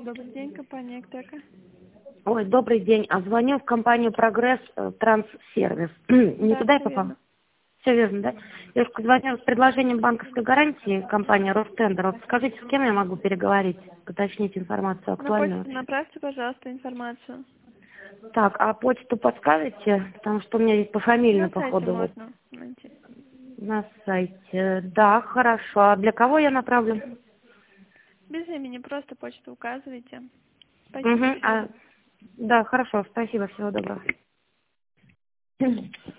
Добрый день, компания Эктека. Ой, добрый день. А звоню в компанию «Прогресс Транссервис». Не Да, туда я все попала? верно. Все верно, да? Я звоню с предложением банковской гарантии, компания «Ростендер». Вот скажите, с кем я могу переговорить, уточнить информацию На актуальную почту вообще? направьте, пожалуйста, информацию. Так, а почту подскажете? Потому что у меня здесь пофамильно, На сайте походу, вот можно найти. на сайте. Да, хорошо. А для кого я направлю? Без имени, просто почту указывайте. Спасибо, Угу. всего доброго. Да, хорошо. Спасибо, всего доброго.